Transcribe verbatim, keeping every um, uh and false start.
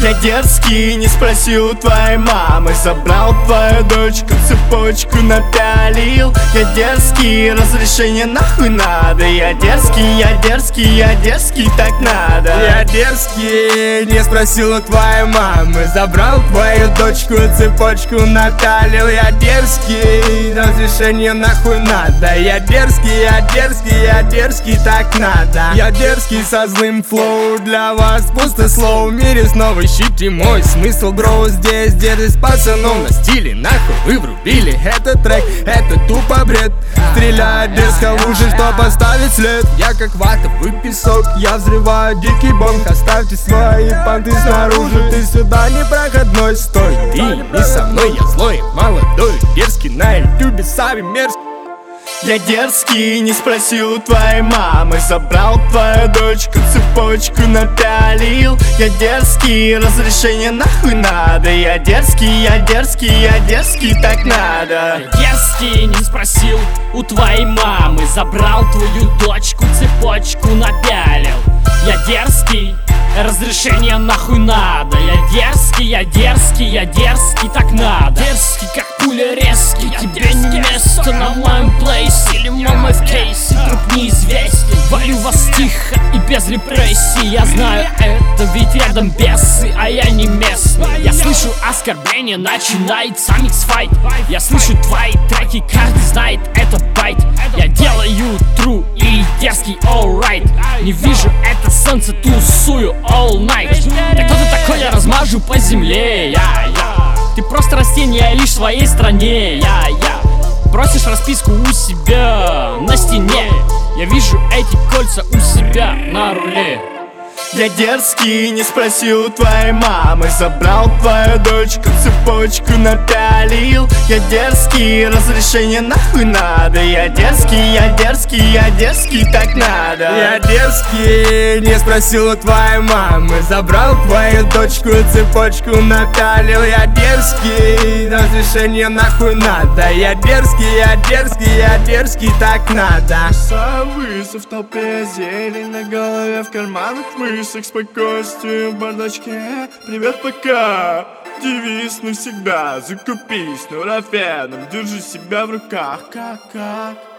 Я дерзкий, не спросил у твоей мамы, забрал твою дочку, цепочку напялил. Я дерзкий, разрешение нахуй надо. Я дерзкий, я дерзкий, я дерзкий, так надо. Я дерзкий, не спросил у твоей мамы, забрал твою дочку, цепочку напялил. Я дерзкий, разрешение нахуй надо. Я дерзкий, я дерзкий, я дерзкий, так надо. Я дерзкий со злым флоу, для вас пусто слово. В мире снова ищите мой смысл, бро. Здесь дерзость пацанов на стиле, нахуй вы врубили. Этот трек, это тупо бред. Стреляет дерзко в уши, что поставить след. Я как ватовый песок, я взрываю дикий бонг. Оставьте свои понты снаружи, ты сюда не проходной. Стой, ты не со мной, я злой, молодой, дерзкий, на ютубе сами мерзкий. Я дерзкий, не спросил у твоей мамы, забрал твою дочку, цепочку напялил. Я дерзкий, разрешение нахуй надо. Я дерзкий, я дерзкий, я дерзкий, так надо. Я дерзкий, не спросил у твоей мамы, забрал твою дочку, цепочку напялил. Я дерзкий, разрешение нахуй надо. Я дерзкий, я дерзкий, я дерзкий, так надо. Дерзкий, как пуля резкий, тебе не место на моем плейсе или мама в кейсе, труп неизвестен. Валю вас тихо и без репрессий. Я знаю это, ведь рядом бесы, а я не местный. Я слышу оскорбления, начинается микс-файт. Я слышу твои треки, каждый знает это байт. Я делаю true и дерзкий alright. Не вижу это солнце, тусую all night. Да кто ты такой, я размажу по земле. Я, я. Ты просто растение лишь в своей стране. Я, я. Просишь расписку у себя на стене. Я вижу эти кольца у себя на руле. Я дерзкий, не спросил у твоей мамы, забрал твою дочку, цепочку напялил. Я дерзкий, разрешение нахуй надо. Я дерзкий, я дерзкий, я дерзкий, так надо. Я дерзкий, не спросил у твоей мамы, забрал твою дочку, цепочку напялил. Я дерзкий, разрешение нахуй надо. Я дерзкий, я дерзкий, я дерзкий, так надо. Вызов в толпе, зелень на голове, в карманах мышек, спокойствие в бардачке. Привет, пока. Девиз навсегда, закупись нурофеном, держи себя в руках, как, как.